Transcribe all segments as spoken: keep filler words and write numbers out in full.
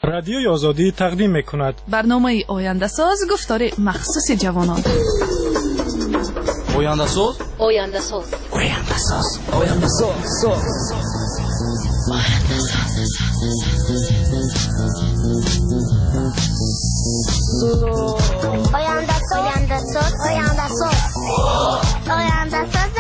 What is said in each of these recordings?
رادیوی آزادی تقدیم میکند برنامه آینده ساز گفتار مخصوص جوانان. آینده ساز آینده ساز آینده ساز آینده ساز آینده ساز آینده ساز آینده ساز آینده ساز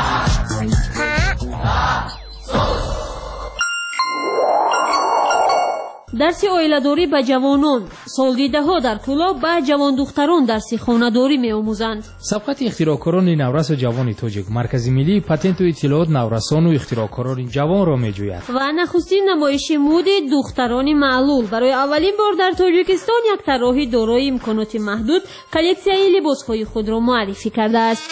درسی اویلادوری به جوانان، سالگیده ها در کلاه به جوان دختران درسی خانه‌داری می‌آموزند. سبقت اختراعکاران نورس و جوان تاجیک مرکز ملی پاتنت و اطلاعات نورسان و اختراعکاران جوان را می‌جوید. و نخستین نمایش مد دختران معلول برای اولین بار در تاجیکستان یک طراحی دارای امکانات محدود کلکسیای لباس‌های خود را معرفی کرده است.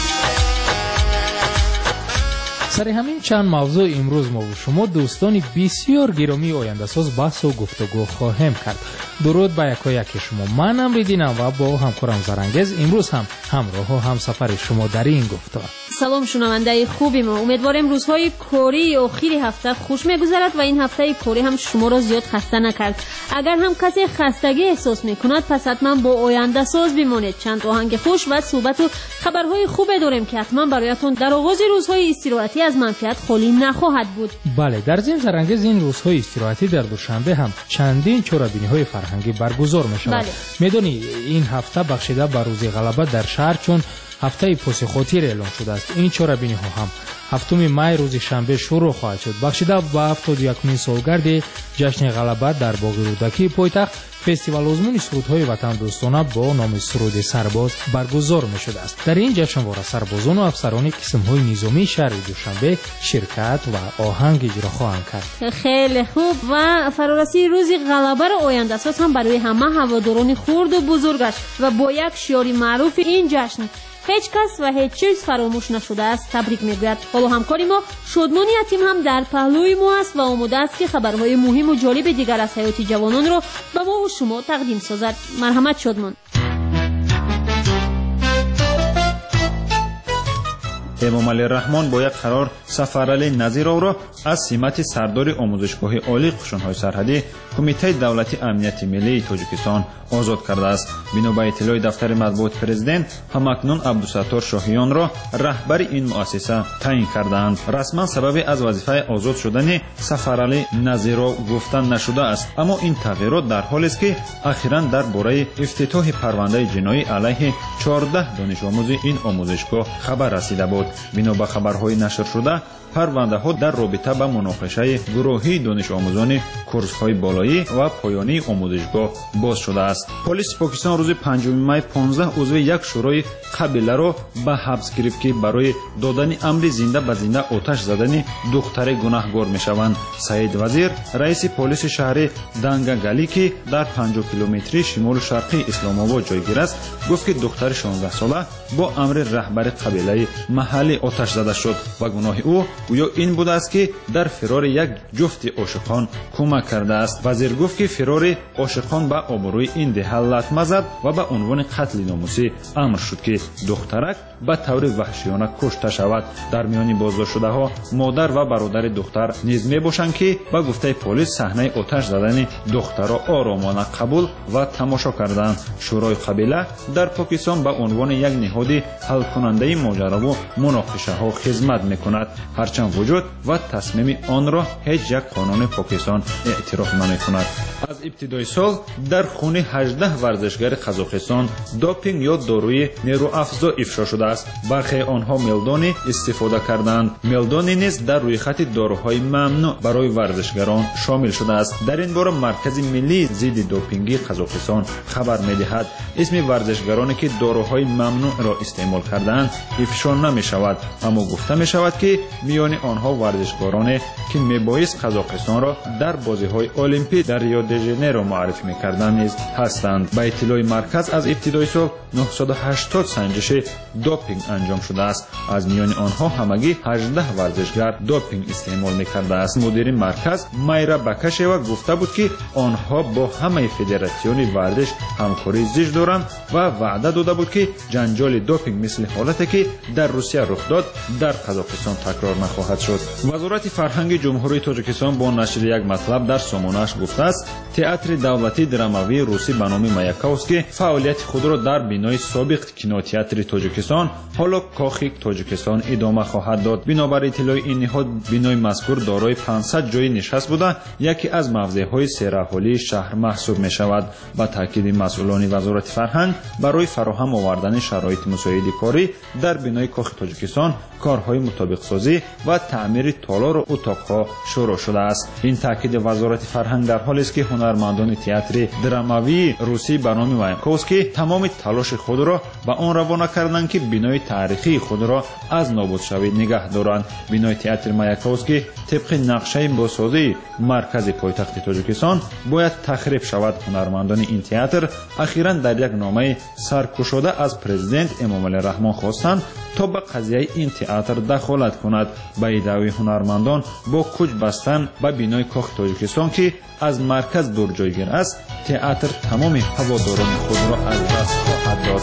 سر همین چند موضوع امروز ما و شما دوستان بسیار گرامی آینده ساز بحث و گفتگو خواهیم کرد. درود به یکایک شما. من امریدینم و با همکارم زرانگیز امروز هم همراه و هم سفر شما در این گفتار. سلام شنونده خوبی ما، امیدوارم روزهای کاری آخر هفته خوش میگذرد و این هفته کاری هم شما را زیاد خسته نکرد. اگر هم کسی خستگی احساس میکند پس حتما با آینده ساز بمانید. چند آهنگ خوش و صحبت و خبرهای خوب داریم که حتما برایتان در آغاز روزهای استراحتی از منفعت خالی نخواهد بود. بله، در ضمن زرانگیز این روزهای استراحتی در دوشنبه هم چندین چهاربینی‌های فرهنگی برگزار می‌شود. بله. میدونی این هفته بخشیده به روز غلبه در شهر چون هفته پاس خاطر اعلام شده است. این چهاربینی‌ها هم هفتم می روز شنبه شروع خواهد شد. بخشیده به هفتاد و یکمین سالگرد جشن غلبه در باغ رودکی پایتخت فستیوال آزمون سرودهای وطن دوستانه با نام سرود سرباز برگزار می شده است. در این جشنواره سربازان و افسران قسم‌های نظامی شهر دوشنبه شرکت و آهنگ اجرا خواهند کرد. خیلی خوب. و فرارسی روز غلبه را آینده ساز هم برای همه هواداران خرد و بزرگش و با یک شعار معروف این جشن هیچ کس و هیچ چیز فراموش نشده است تبریک میگوید. حالا همکاری ما شادمانی یتیم هم در پهلوی ما است و آماده است که خبرهای مهم و جالب دیگر از حیات جوانان را به ما و شما تقدیم سازد. مرحمت شادمان. امام علی رحمان با یک قرار سفرعلی نظیرов را از سمت سردار آموزشگاه عالی قشون‌های سرحدی کمیته دولتی امنیت ملی تاجیکستان آزاد کرده است. بنا به اطلاع دفتر مطبوعات پرزیدنت همکنون عبدالستار شاهیان را رهبر این مؤسسه تعیین کردند. رسما سبب از وظیفه آزاد شدن سفرعلی نظیرov گفتن نشده است، اما این تغییرات در حالی است که اخیراً درباره افتتاح پرونده جنایی علیه چهارده دانش آموز این آموزشگاه خبر رسیده بود. بنا به خبرهای نشر شده پرونده ها در رابطه با مناقشه گروهی دانش آموزان کورس های بالایی و پایانی آموزشگاه باز شده است. پلیس پاکستان روز پنجم می پانزده عضو یک شورای قبیله را به حبس گرفت که برای دادن امر زنده به زنده آتش زدن دختر گناهگار میشوند. سعید وزیر رئیس پلیس شهر دنگگلی که در پنجاه کیلومتری شمال شرقی اسلام آباد جایگیر است گفت که دختر شانزده ساله با امر رهبر قبیله محلی آتش زده شد و گناه او گویا این بوده است که در فرار یک جفت عاشقان کمک کرده است. وزیر گفت که فرار عاشقان به آبروی این دهه لطمه زد و به عنوان قتل ناموسی امر شد که دخترک به طور وحشیانه کشته شود. در میان بازداشت شده ها مادر و برادر دختر نیز می باشند که به گفته پلیس صحنه آتش زدن دختر را آرامانه قبول و تماشا کردند. شورای قبیله در پاکستان به عنوان یک نهاد حل کننده ماجرا و مناقشه ها خدمت می کند، هرچند وجود و تصمیم آن را هیچ یک قانون پاکستان اعتراف نمی کند. از ابتدای سال در خون هجده ورزشگر قزاقستان دوپینگ یا داروی نیروافزا افشا شده است. برخی آنها ملدانی استفاده کردند. ملدانی نیز در روی خط داروهای ممنوع برای ورزشگران شامل شده است. در این باره مرکز ملی ضد دوپینگی قزاقستان خبر می‌دهد اسم ورزشگرانی که داروهای ممنوع را استعمال کردند افشا نمی‌شود، اما گفته می‌شود که میان آنها ورزشکارانی که میبایست قزاقستان را در بازی‌های المپیک در ریو د ژانیرو معرفی می‌کردند نیز هستند. با اطلاع مرکز از ابتدای سال نهصد و هشتاد سنجش دوپینگ انجام شده است. از میان آنها همگی هجده ورزشگر دوپینگ استعمال می‌کرده است. مدیر مرکز مایرا بکشوا گفته بود که آنها با همه فدراسیون ورزش همکاری زیست دارند و وعده داده بود که جنجال دوپینگ مثل حالتی که در روسیه رخ داد در قزاقستان تکرار نخواهد خواهد شد. وزارت فرهنگ جمهوری تاجیکستان با نشر یک مطلب در سامانه‌اش گفته است تئاتر دولتی دراماوی روسی به نام مایاکوفسکی فعالیت خود را در بینای سابق کینوتئاتر تاجیکستان حالا کاخ تاجیکستان ادامه خواهد داد. بنابر اطلاع این نهاد بینای مذکور دارای پانصد جای نشست بوده یکی از موضع‌های سه‌رحالی شهر محسوب می‌شود. با تاکید مسئولان وزارت فرهنگ برای فراهم آوردن شرایط مساعد کاری در بینای کاخ تاجیکستان کارهای مطابق سازی و تعمیر تالار و اتاقها شروع شده است. این تاکید وزارت فرهنگ در حالی است که هنرمندان تئاتر دراماوی روسی به نام مایاکوفسکی تمام تلاش خود را به آن روانه کردند که بینای تاریخی خود را از نابود شوی نگه دارند. بینای تئاتر مایاکوفسکی طبق نقشه بازسازی مرکز پایتخت تاجیکستان باید تخریب شود. هنرمندان این تئاتر اخیراً در یک نامه سرکشاده از پرزیدنت امامعلی رحمان خواستند تا به قضیه این تئاتر دخالت کند. به ادعای هنرمندان با کوچ بستن به بینای کاخ تاجیکستان که از مرکز دور جایگیر است تئاتر تمام هواداران خود را از دست خواهد داد.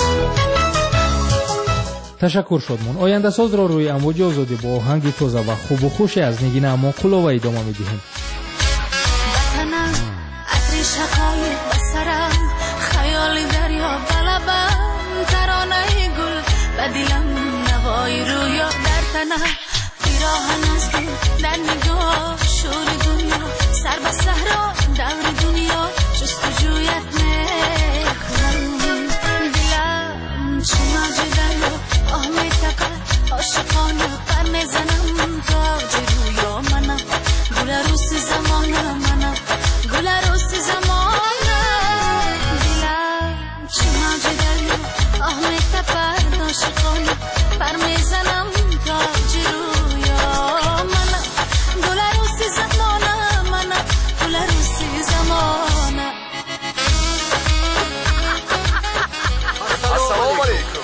تشکر شدمون. آینده ساز را روی امواج آزادی با آهنگی تازه و خوب و خوشی از نگین اماقلو و ادامه میدهیم. شقای بسرم خیالی دریا بلبم ترانه گل و دلم نوای رویا در تنم پیراهن از دل در نگاه شور دنیا سر به صحرا دور دنیا جستجویت میکنم دلم چه موج دریا آه میتپد عاشقانه پر میزنم تاج رویا منم گل روز زمانم منم گل روز زمانه دلم چه موج دریا آه میتپد عاشقانه پر میزنم تاج رویا منم گل روز زمانه منم گل روز زمانه. السلام علیکم.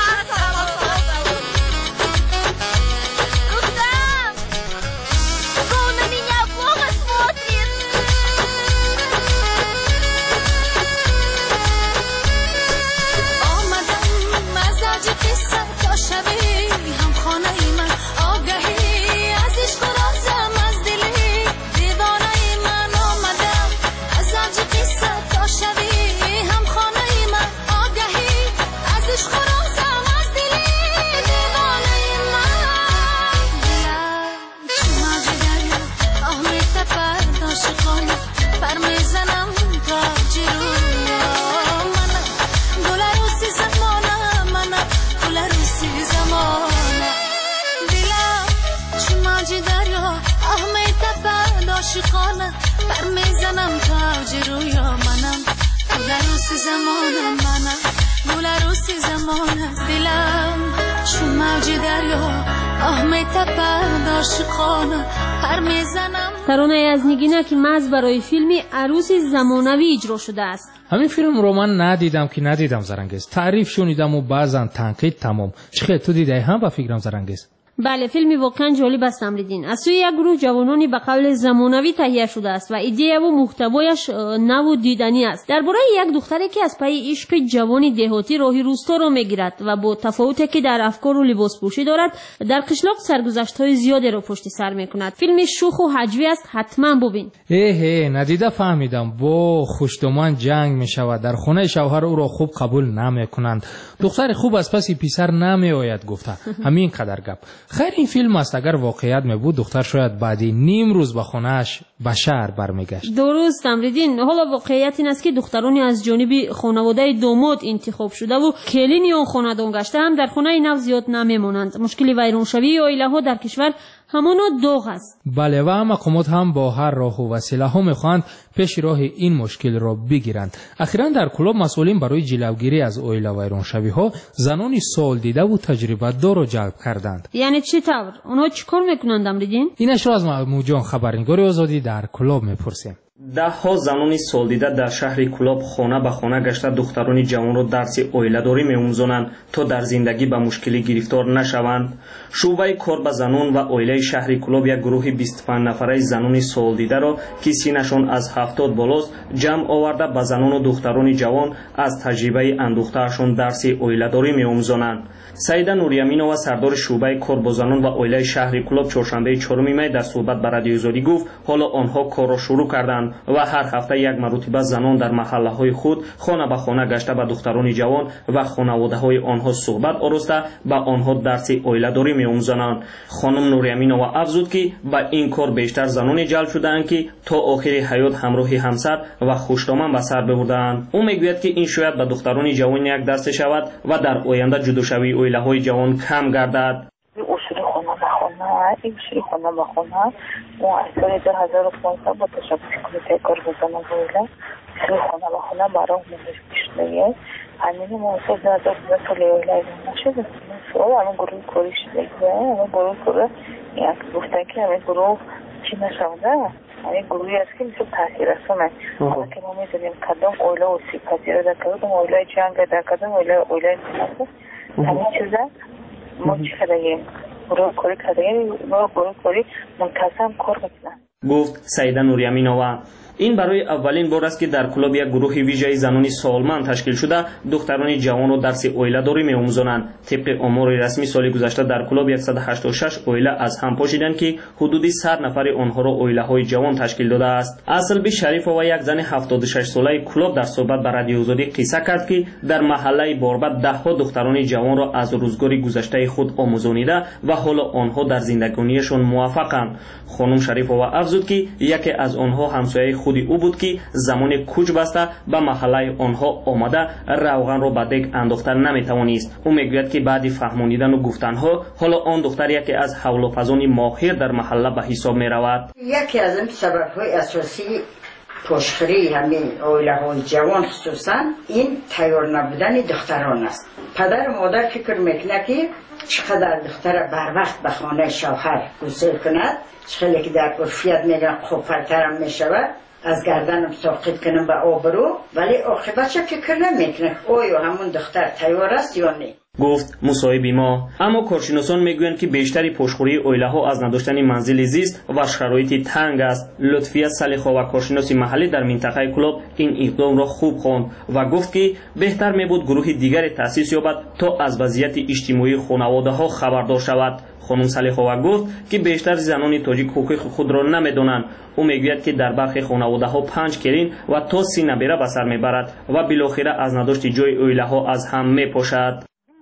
عاشقانه بر میزنم تاج رویا منم گل روز زمانم منم گل روز زمانم دلم چون موج دریا آه میتپد عاشقانه بر میزنم. ترانه از نگینه که محض برای فیلمی عروس زمانوی اجرا شده است. همین فیلم رو من ندیدم که ندیدم زرنگیز. تعریف شنیدم و بعضا تنقید تمام. چخه تو دیدی هم با فکرم زرنگیز؟ بله فیلمی واقعا جالب است امریدین. از سوی یک گروه جوانانی به قول زمانوی تهیه شده است و ایده و محتوایش نو و دیدنی است. درباره یک دختری که از پی عشق جوانی دهاتی راهی روستا را میگیرد و با تفاوتی که در افکار و لباس پوشی دارد در قشلاق سرگذشت‌های زیادی را پشت سر میکند. فیلم شوخ و هجوی است، حتما ببین. اه ندیده فهمیدم. با خوشدمان جنگ میشود. در خانه شوهر او را خوب قبول نمیکنند. دختر خوب از پس پسر نمیآید گفته. همین قدر گپ. خیر این فیلم است اگر واقعیت می بود دختر شاید بعدی نیم روز به خانه‌اش به شهر برمیگشت. درست امریدین. حالا واقعیت این است که دخترانی از جانب خانواده داماد انتخاب شده و کلینی اون خانه‌دان گشته هم در خانه نو زیاد نمیمونند. مشکل ویرانشوی عائله‌ها در کشور همانا داغ است. بله و مقامات هم با هر راه و وسیله ها میخواهند پیش راه این مشکل را بگیرند. اخیراً در کلاب مسئولین برای جلوگیری از عائله ویرانشوی ها زنانی سال دیده و تجربه دار را جلب کردند. یعنی چی طور؟ اونها چیکار میکنند امریدین؟ اینش را از محمود جان خبرنگار آزادی در کلاب میپرسیم. даҳҳо занони солдида дар шаҳри Кӯлоб хона ба хона гашта духтарони ҷавонро дарси оиладорӣ меомӯзонанд, то дар зиндагӣ ба мушкилӣ гирифтор нашаванд. шӯъбаи кор ба занон ва оилаи шаҳри Кӯлоб як гурӯҳи бисту панҷ нафараи занони солдидаро, ки синашон аз ҳафтод болост, ҷамъ оварда ба занону духтарони ҷавон аз таҷрибаи андӯхтаашон дарси оиладорӣ меомӯзонанд. Саида Нурияминова, сардори шӯъбаи кор бо занон ва оилаи шаҳри Кӯлоб, чоршанбаи чорум май дар суҳбат ба радиоизодӣ гуфт, ҳоло онҳо корро шурӯъ карданд ва ҳар ҳафта як маротиба занон дар маҳаллаҳои худ хона ба хона гашта ба духтарони ҷавон ва хонаводаҳои онҳо суҳбат ороста ба онҳо дарси оиладорӣ меомӯзонанд. хонум Нурияминова афзуд, ки ба ин кор бештар заноне ҷалб шудаанд, ки то охири ҳаёт ҳамроҳи ҳамсар ва хушдоман ба сар бибурдаанд. ӯ мегӯяд, ки ин шояд ба духтарони ҷавон як дарсе шавад ва дар оянда ҷудошавии оилаҳои ҷавон кам гардад. اصول خانه به خانه این اصول خانه به خانه ما از سال دو هزار و پانزده با تشبیه کمیته کار بزنم بایله اصول خانه به خانه برای منش بیشتریه همین ما اصول دو هزار و پانزده سالی اولی نشده سوال همین گروه کاری شده همین گروه کاره یک گفتن که همین گروه چی نشونده همین گروهی است که میشه تاثیر رسونه حالا که ما میدونیم کدام اوله و سی پذیره در کدام اوله جنگ در کدام اوله اوله انتناسه همین چیزه ما چی کردگیم گروه کاری کردگیم ما گروه کاری منتظم کار بکنن. گفت سعیده نوریامینова. این برای اولین بار است که در کلوب یک گروه ویژه زنانی سالمند تشکیل شده دختران جوان را درس اویله‌داری می‌آموزانند. طبق آمار رسمی سال گذشته در کلوب صد و هشتاد و شش اویله از هم پاشیدند که حدود صد نفر آنها را اویله‌های جوان تشکیل داده است. اصلبی شریف و یک زن هفتاد و شش ساله کلوب در صحبت با رادیوزادی قصه کرد که در محله باربد ده‌ها دختران جوان را از روزگار گذشته خود آموزانیده و حالا آنها در زندگانیشان موفقند. خانم شریفова افزود که یکی از آنها همسایه خودی او بود که زمان کوچ بسته به محله آنها آمده روغن را به دگ انداختن نمیتوانست. او میگوید که بعد فهمانیدن و گفتنها حالا آن دختر یکی از حول‌وفزان ماهر در محله به حساب می رود. یکی از این سبب‌های اساسی پشخری همین اویله‌های جوان خصوصا این تیار نبودن دختران است. پدر و مادر فکر میکنه که چقدر دختر بر وقت به خانه شوهر گسیل کند، چقدر که در عرفیت میگن خوب‌ترم میشود، از گردنم ساقط کنم به آبرو، ولی عاقبتش فکر نمیکنه آیا همون دختر تیار است یا نه. گفت مصاحبی ما. اما کارشناسان میگویند که بیشتری پشخوری اویله‌ها از نداشتن منزل زیست و شرایط تنگ است. لطفیه صالح‌ها و کارشناس محلی در منطقه کلوب این اقدام را خوب خواند و گفت که بهتر میبود گروه دیگری تأسیس یابد تا از وضعیت اجتماعی خانواده‌ها خبردار شود. خانم صالح‌ها گفت که بیشتر زنان تاجیک حقوق خود را نمیدانند. او میگوید که در برخی خانواده‌ها پنج کرین و تا سی نبیره به سر میبرد و بالاخره از نداشت جای اویله‌ها از هم میپاشد.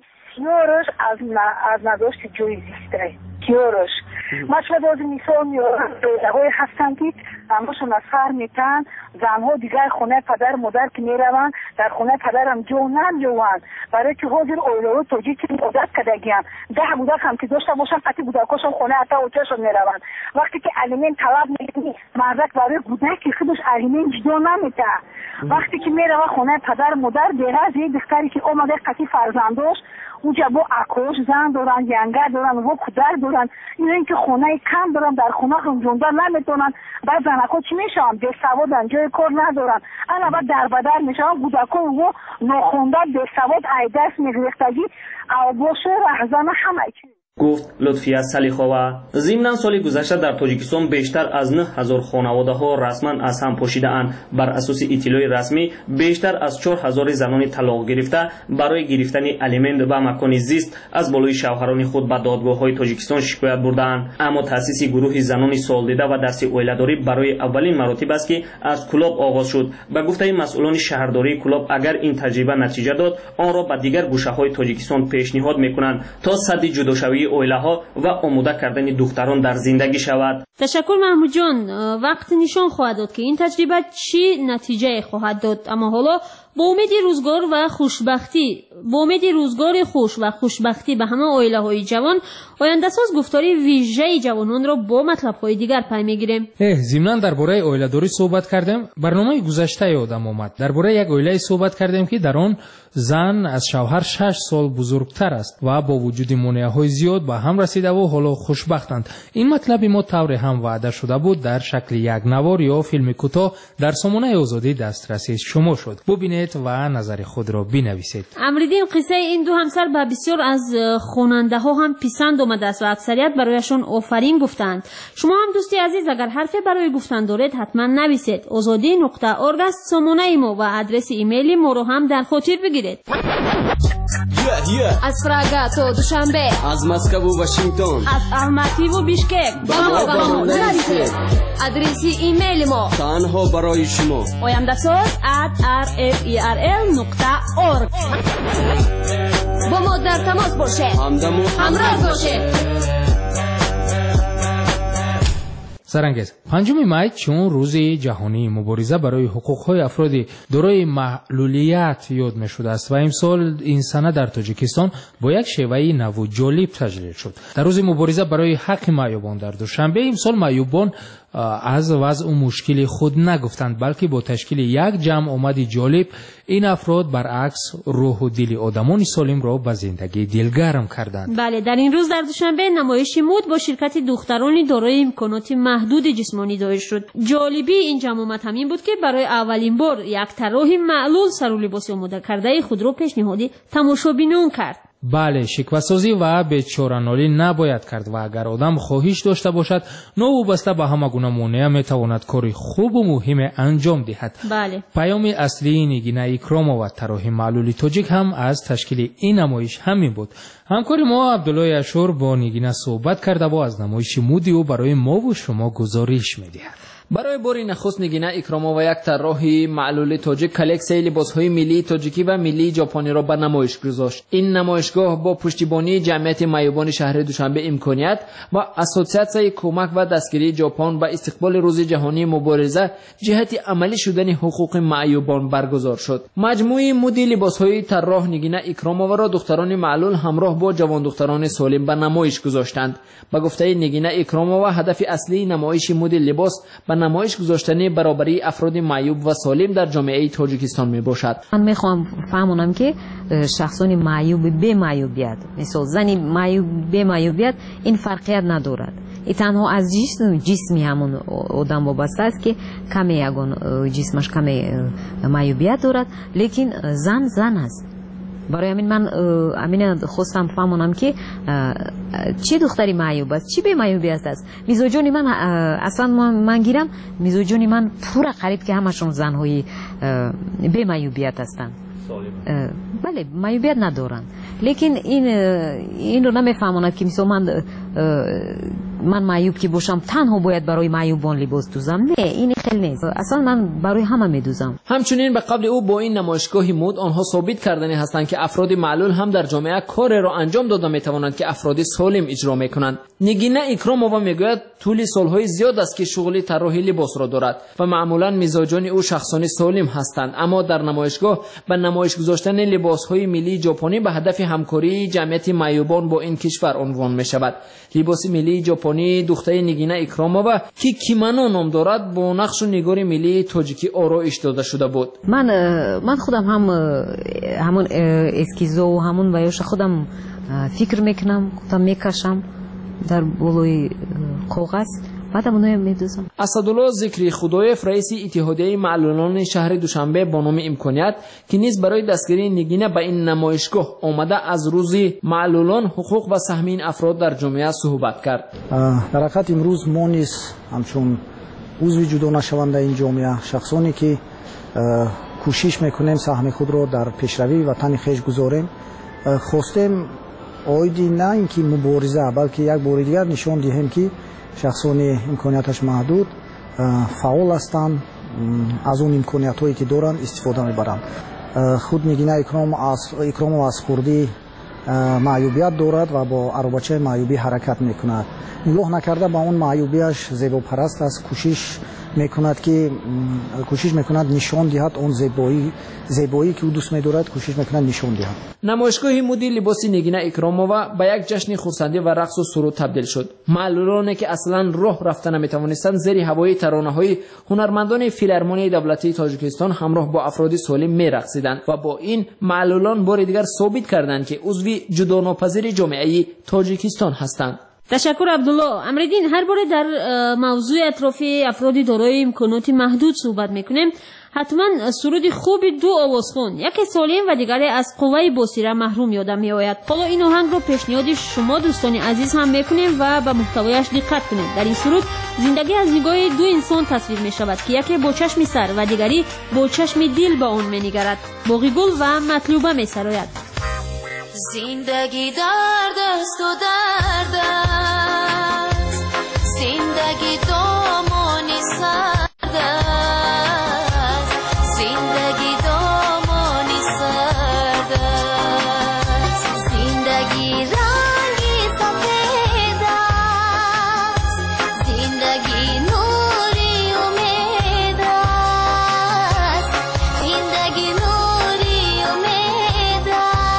یارش از از نداشت جوی زیسته یارش ما شما باز مثال میارم دویله‌های هستن که همشون از خر میتن زنها دیگر خونه پدر مادر که میروند در خونه پدرم جو نمیوند برای که حاضر اویله‌ها توجیه که عادت کردگیان ده بودک هم که داشته باشن قطعی بودکاشون خونه حتی اوچهشون میروند وقتی که الیمن طلب میکنی مردک برای بودک که خودش الیمن جدا نمیده وقتی که میروه خونه پدر مادر دیگه از یک دختری که اومده قطعی فرزندش اونجا با اکوش زن دارن ینگر دارن و کودر دارن این اینکه خونه کم دارن در خونه هم جونده نمیتونن بعد زنکا چی میشن به سوادن جای کار ندارن انا بعد در بدر میشن کودکا و نخونده به سواد ایدس میگرفتگی او باشه رهزن همه چی. گفت لطفیه صالح‌ها. ضمن سال گذشته در تاجیکستان بیشتر از نه هزار خانواده ها رسما از هم پاشیده اند. بر اساس اطلاع رسمی بیشتر از چهار هزار زنان طلاق گرفته برای گرفتن الیمنت و مکان زیست از بالای شوهران خود به دادگاه‌های تاجیکستان شکایت بردند. اما تأسیس گروه زنان سالدیده و درس اویله‌داری برای اولین مراتب است که از کلوب آغاز شد. به گفته مسئولان شهرداری کلوب اگر این تجربه نتیجه داد آن را به دیگر گوشه‌های تاجیکستان پیشنهاد می‌کنند تا سد جداشوی اویله‌ها و آماده کردن دختران در زندگی شود. تشکر محمود جان. وقت نشان خواهد داد که این تجربه چی نتیجه خواهد داد. اما حالا با امید روزگار و خوشبختی با امید روزگار خوش و خوشبختی به همه اویله‌های جوان آینده ساز گفتاری ویژه جوانان را با مطلب‌های دیگر پی می‌گیریم. ضمناً درباره اویله‌داری صحبت کردیم. برنامه گذشته یادم آمد درباره یک اویله صحبت کردیم که در آن زن از شوهر شش سال بزرگتر است و با وجود مانع‌های زیاد شد به هم رسیده و حالا خوشبختند. این مطلب ما طور هم وعده شده بود در شکل یک نوار یا فیلم کوتاه در سامانه آزادی دسترسی شما شد. ببینید و نظر خود را بنویسید. امریدین قصه این دو همسر به بسیار از خواننده ها هم پسند آمده است و اکثریت برایشان آفرین گفتند. شما هم دوستی عزیز اگر حرفی برای گفتن دارید حتما نویسید. آزادی نقطه اورگ است سامانه ما و آدرس ایمیل ما رو هم در خاطر بگیرید. Yeah, yeah. از پراگ تا دوشنبه، از مسکو و واشنگتن، از الماتی و بیشکک با ما با ما نویسید. آدرس ایمیل ما تنها برای شما oyandasos at r f e r l نقطه org. با ما در تماس باشه، همدم و همراه باشه. سرانگیز پنجم می چون روز جهانی مبارزه برای حقوق‌های افراد دارای معلولیت یاد می‌شده است و امسال این سنه در تاجیکستان با یک شیوه نو و جالب تجلیل شد. در روز مبارزه برای حق معیوبان در دوشنبه امسال معیوبان از وضع و مشکل خود نگفتند، بلکه با تشکیل یک جمع آمدی جالب این افراد برعکس روح و دل آدمان سالم را به زندگی دلگرم کردند. بله، در این روز در دوشنبه نمایش مد با شرکت دختران دارای امکانات محدود جسمانی دایر شد. جالبی این جمع آمد همین بود که برای اولین بار یک طراح معلول سر و لباس آماده کرده خود را پیشنهادی تماشابینان کرد. بله، شکوه‌سازی و بیچاره‌نالی نباید کرد و اگر آدم خواهش داشته باشد نوابسته به همه گونه مانع میتواند کاری خوب و مهم انجام دهد. بله. پیام اصلی نگینه اکرامова و طراح معلولی تاجیک هم از تشکیل این نمایش همین بود. همکار ما عبدالله اشور با نگینه صحبت کرده و از نمایش مودی و برای ما و شما گزارش می‌دهد. برای بار نخست نگینه اکرامова یک طراح معلول تاجیک کلکسیون لباس‌های ملی تاجیکی و ملی ژاپنی را به نمایش گذاشت. این نمایشگاه با پشتیبانی جمعیت معیوبان شهر دوشنبه امکانیت و اسوسیاسیون کمک و دستگیری ژاپن به استقبال روز جهانی مبارزه جهت عملی شدن حقوق معیوبان برگزار شد. مجموعه مدل لباس‌های طراح نگینه اکرامова را دختران معلول همراه با جوان دختران سالم به نمایش گذاشتند. به گفته نگینه اکرامова هدف اصلی نمایش مدل لباس به نمایش گذاشتن برابری افراد معیوب و سالم در جامعه تاجیکستان می باشد. من میخوام فهمونم که شخصان معیوب به معیوبیت، مثلا زنی معیوب به معیوبیت این فرقیت ندارد. این تنها از جسم جسمی همون آدم وابسته است که کمی یگان جسمش کمی معیوبیت دارد، لیکن زن زن است. برای همین من امین خواستم فهمونم که چه دختری معیوب است، چی به معیوبیت است. میزوجونی من اصلا من گیرم میزوجونی من پورا قریب که همشون زنهای به معیوبیت هستند. بله، معیوبیت ندارن، لیکن این این رو نمیفهموند که مثلا من من معیوب که باشم تنها باید برای معیوبان لباس دوزم. نه، این خیلی نیست. اصلا من برای همه میدوزم. همچنین به قبل او با این نمایشگاه مد آنها ثابت کردنی هستند که افراد معلول هم در جامعه کار را انجام داده میتوانند که افراد سالم اجرا میکنند. نگینه اکرامова میگوید طول سالهای زیاد است که شغل طراحی لباس را دارد و معمولا مزاجان او شخصان سالم هستند، اما در نمایشگاه به نمایش گذاشتن لباس‌های ملی ژاپنی به هدف همکاری جمعیت معیوبان با این کشور عنوان می‌شود. لباس ملی ژاپنی دختر نگینه اکرامова که کیمانو نام دارد با نقش و نگار ملی تاجیکی آرایش داده شده بود. من من خودم هم همون اسکیزو و همون ویاش خودم فکر میکنم، خودم میکشم در بالای کاغذ، بعد اونو میدوزم. اسدالله ذکری خدایف رئیس اتحادیه معلولان شهر دوشنبه با نام امکانیت که نیز برای دستگیری نگینه به این نمایشگاه آمده از روز معلولان حقوق و سهم این افراد در جامعه صحبت کرد. در حقیقت امروز ما نیز همچون عضو جدا نشونده این جامعه شخصانی که کوشش میکنیم سهم خود را در پیشروی وطن خویش گذاریم، خواستیم آیدی نه اینکه مبارزه بلکه یک بار دیگر نشان دهیم که شخصانی امکانیتش محدود فعال هستند، از اون امکانیت هایی که دارند استفاده میبرند. خود نگینه اکرام از اکرام و از خوردی معیوبیت دارد و با عربچه معیوبی حرکت میکند. نگاه نکرده با اون معیوبیش زیبا پرست است، کوشش میکند که کوشش میکند نشان دهد اون زیبایی زیبایی که او دوست می‌دارد، کوشش میکند نشان دهد. نمایشگاه مدیر لباس نگینه اکرامووا به یک جشن خورسندی و رقص و سرود تبدیل شد. معلولانی که اصلا راه رفتن نمیتوانستند زیر هوای ترانه‌های هنرمندان فیلارمونی دولتی تاجیکستان همراه با افراد سالم می‌رقصیدند و با این معلولان بار دیگر ثابت کردند که عضو جداناپذیر جامعه تاجیکستان هستند. تشکر عبدالله. امردین، هر باره در موضوع اطراف افراد دارای امکانات محدود صحبت میکنیم، حتما سرود خوب دو آوازخوان، یکی سالم و دیگری از قوه بصیره محروم یادم میآید. حالا این آهنگ رو پیشنهاد شما دوستان عزیز هم میکنیم و به محتوایش دقت کنید. در این سرود زندگی از نگاه دو انسان تصویر می شود که یکی با چشم سر و دیگری با چشم دل به آن می‌نگرد. باقی گل و مطلوبه می‌سراید. زندگی درد است و درد است، زندگی دامانی سرد است، زندگی دامانی سرد است، زندگی رنگی سفید است، زندگی نوری امید است، زندگی نوری امید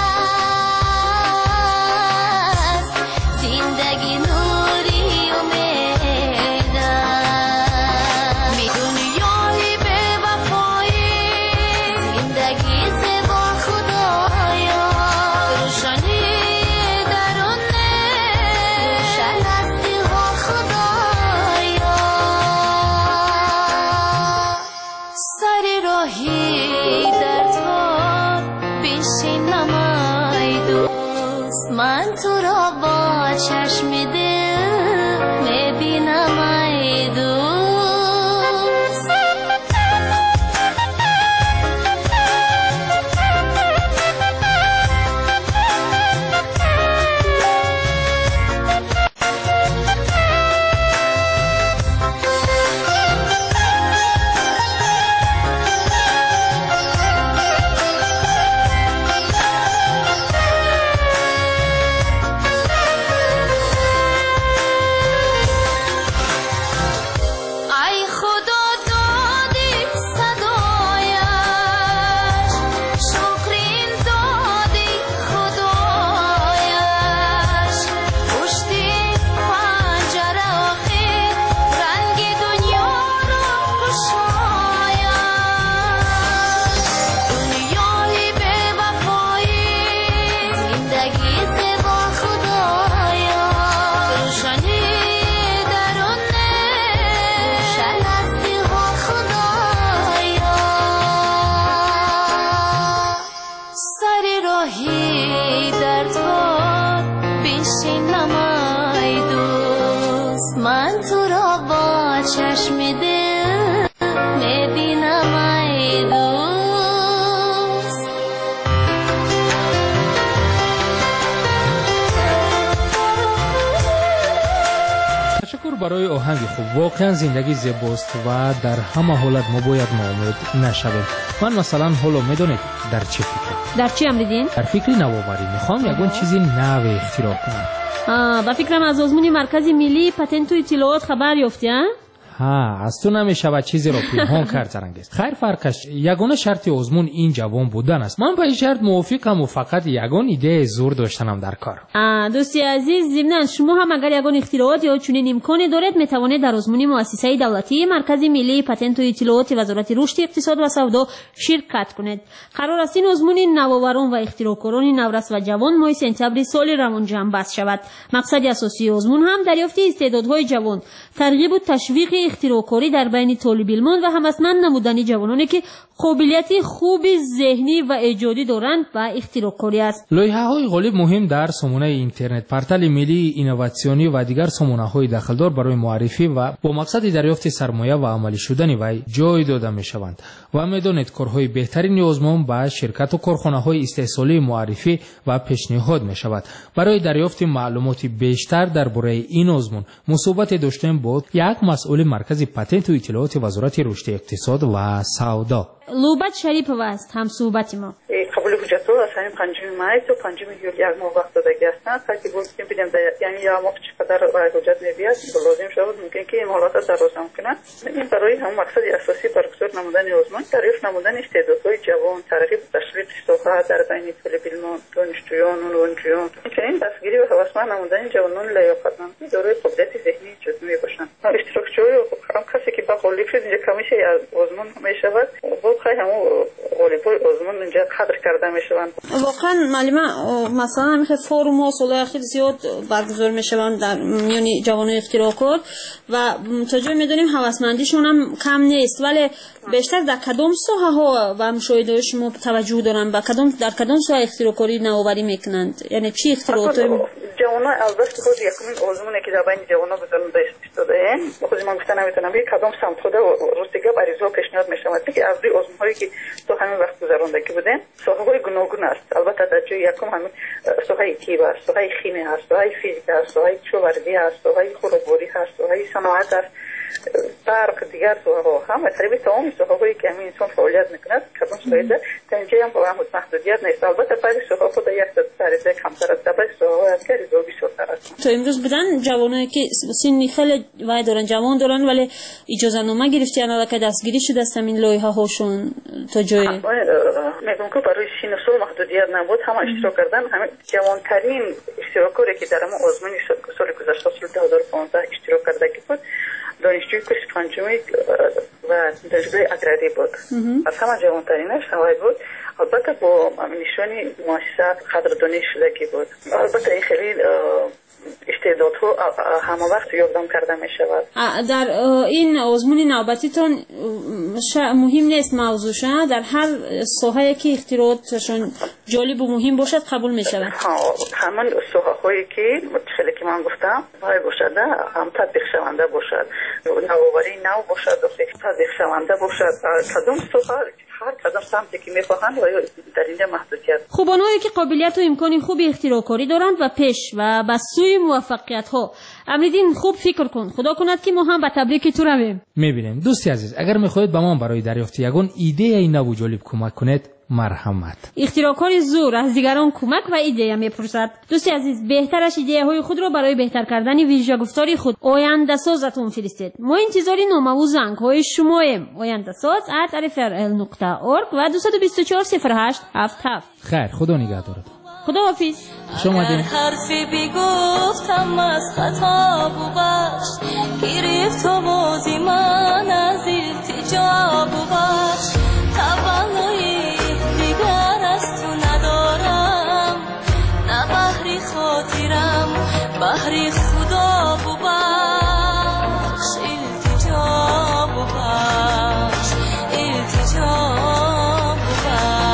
است، زندگی نوری امید است. می دنیای بی وفایی، زندگی زیبا خدایا، روشنی درونه، روشن از دلها خدایا. سر راهی در تو بنشینم ای دوست، من تو را با چشم دل میبینم ای دوست. ای خدا دادی صدایش، شکرین دادی خدایش، پشتی پنجره آخر رنگ دنیا را گشایش. دنیای بی وفایی، زندگی زیبا خدایا، روشنی درونه، روشن از دلها خدایا. سر راهی در تو بنشینم ای دوست، من تو را با چشم دل میبینم ای دوست. تشکر برای آهنگ خوب. واقعا زندگی زیباست و در همه حالت ما باید ناامید نشویم. من مثلا حالا میدونید در چه فکر؟ در چی امریدین؟ در فکر نوآوری. میخوام یگون چیزی نو اختراع کنم. آه، با فکرم از آزمون مرکز ملی پتنت و اطلاعات خبر یافتی ها؟ ها، از تو نمیشود چیزی را پنهان کرد زرنگیز. خیر فرقش یگانه شرط آزمون این جوان بودن است. من با این شرط موافقم و فقط یگان ایده زور داشتنم در کار. آه، دوستی عزیز، ضمناً شما هم اگر یگان اختراعات یا چنین امکانی دارید میتوانید در آزمون مؤسسه دولتی مرکز ملی پتنت و اطلاعات وزارت رشد اقتصاد و سودا شرکت کنید. قرار است این آزمون نوآوران و اختراعکاران نورس و جوان ماه سپتامبر سال روان جمع بست شود. مقصد اساسی آزمون هم دریافت استعدادهای جوان، ترغیب و تشویق اختراعکاری در بین طالب علمان و هم‌اسمند نمودن جوانانی که قابلیت خوب ذهنی و ایجادی دارند و اختراعکاری است. لایحه‌های غالب مهم در سامانه اینترنت پورتال ملی اینوواسیونی و دیگر سامانه‌های داخلدار برای معرفی و با مقصد دریافت سرمایه و عملی شدن وی جای داده می‌شوند و می‌دانید کارهای بهترین آزمون با شرکت و کارخانه‌های استحصالی معرفی و پیشنهاد می‌شود. برای دریافت معلومات بیشتر درباره این آزمون مصاحبت داشتیم با یک مسئول مرکز پتنت و اطلاعات وزارت رشد اقتصاد و سودا. لوبت شریف است هم صحبت ما. خب قبول حجت ها از همین پنجم مای تا پنجم یولی یک ماه وقت دادگی هستند تا که بود که ببینیم یعنی یا ماه چقدر رای حجت میبیاد لازم شود ممکن که این حالات در روز هم کنند. این برای هم مقصد اساسی برگزار نمودن آزمون تعریف نمودن استعدادهای جوان، ترغیب تشویق سوها در بین طالبان، دانشجویان و نوجوان، همچنین دستگیری و هوسمند نمودن جوانان لیاقتمند دارای قدرت ذهنی جزئی باشند. اشتراکچی‌های هم کسی که با غالب شد اینجا کمیشه از آزمون میشود با خیلی همون غالب‌های آزمون اینجا قدر کرده میشوند. واقعا معلومه مثلا همین فورم ها سال اخیر زیاد برگزار میشوند در میان جوانان اختراعکار و تا جایی میدونیم هوسمندیشون هم کم نیست، ولی بیشتر در کدام ساحه ها و مشاهده شما توجه دارن و کدام در کدام ساحه اختراعکاری نوآوری میکنند؟ یعنی چی اختراعات جوانان البته خود یکمین آزمونی که در بین جوانان گذرانده استفاده این خود من گفتن نمیتونم بگم کدام سمت خود روز دیگه بریزا پیشنهاد میشود که از روی آزمون‌هایی که تو همین وقت گذراندگی بودن ساحه‌های گوناگون است. البته در جای یکم همین ساحه طب است، ساحه شیمی است، ساحه فیزیک است، ساحه کشاورزی است، ساحه خودروباری است، ساحه صنعت است، برق دیگر ساحه‌ها هم تقریبا تمام ساحه‌هایی که همین انسان فعالیت می‌کند کدام ساحه تا اینجا هم با محدودیت نیست. البته بعضی ساحه‌ها خود یک درجه کمتر است، بعضی ساحه‌ها از که ریزو بیشتر است. تو امروز بودن جوانایی که سنی خیلی وای دارن جوان دارن ولی اجازه نامه گرفتن که دستگیری شده است همین لایحه هاشون تا جای میگم که برای سن و سال محدودیت نبود، همه اشتراک کردن. همین جوانترین اشتراکاری که در ما آزمون سال گذشته سال دو هزار و پانزده اشتراک کرده بود دانشجوی کورس پنجمی و دانشجوی اگراری بود. از همه جوانترینش هوای بود. البته با نشانی مؤسسه قدردانی شدگی بود. البته این خیلی استعدادها همه وقت یادداشت کرده می شود. در این آزمون نوبتیتون مهم نیست موضوعش، در هر ساحه‌ای که اختراعاتشون جالب و مهم باشد قبول می شود. همان ساحه‌هایی که متخیلی که من گفتم وای باشد هم تطبیق شونده باشد، نوآوری نو باشد، تطبیق شونده باشد. کدام ساحه هر کدام سمتی که میخواهند در اینجا محدودیت. خوبانایی که قابلیت و امکان خوبی اختراعکاری دارند و پیش و به سوی موفقیت ها امریدین خوب فکر کن. خدا کند که ما هم به تبریک تو رویم. میبینیم دوستی عزیز، اگر میخواهید به ما برای دریافت یگان ایده ای نو و جالب کمک کنید مرحمت. اختراعکار زور از دیگران کمک و ایده میپرسد. دوستی عزیز، بهترش ایده های خود را برای بهتر کردن ویژه گفتاری خود آینده سازتون فرستید. ما انتظاری نامه و زنگ های شماییم آینده ساز ات ار ال نقطه اورگ و دو دو چهار صفر هشت هفت هفت. خیر، خدا نگهدارت. خدا حافظ. شما دیم حرفی بی گفتم از خطا و بخش گرفت و بازی من از التجاب و بخش توانایی دیگر از تو ندارم، نه بحری خاطرم بحری خدا و بخش التجاب و بخش التجاب و بخش.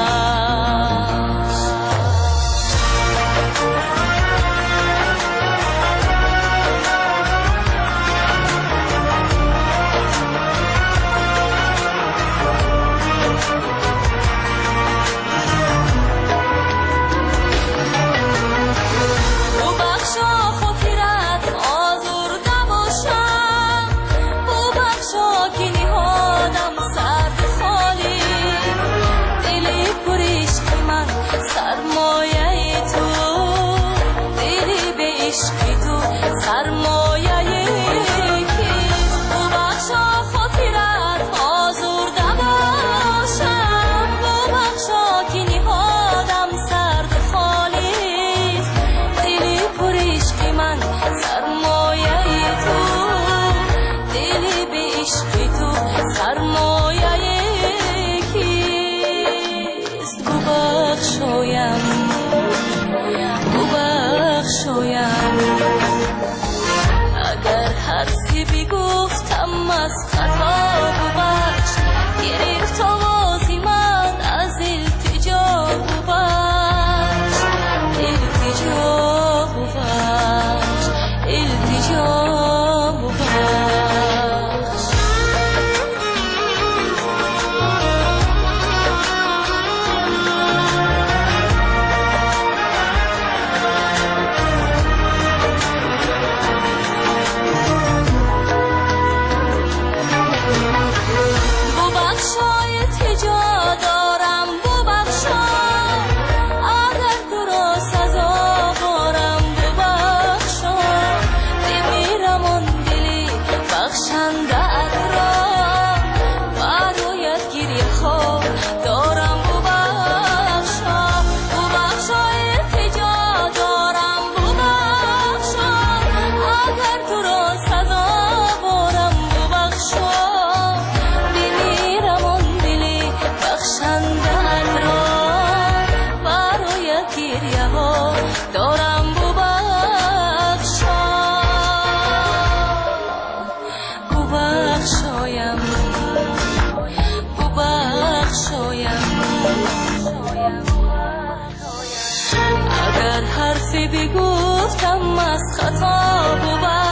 غریبی گفتم از خطا بود